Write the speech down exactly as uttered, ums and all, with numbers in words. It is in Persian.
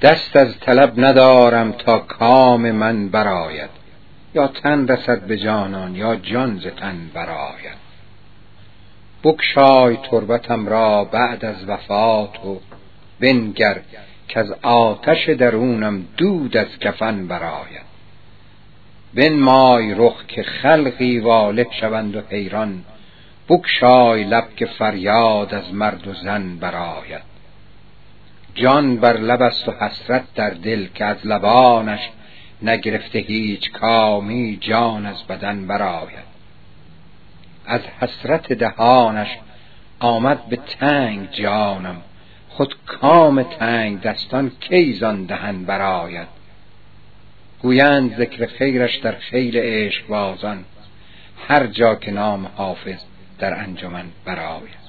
دست از طلب ندارم تا کام من برآید، یا تن رسد به جانان یا جان ز تن برآید. بگشای تربتم را بعد از وفات و بنگر کز آتش درونم دود از کفن برآید. بنمای رخ که خلقی واله شوند و حیران، بگشای لب که فریاد از مرد و زن برآید. جان بر لب است و حسرت در دل که از لبانش نگرفته هیچ کامی جان از بدن برآید. از حسرت دهانش آمد به تنگ جانم، خود کام تنگ دستان کی زان دهن برآید. گویند ذکر خیرش در خیل عشق بازان، هر جا که نام حافظ در انجمن برآید.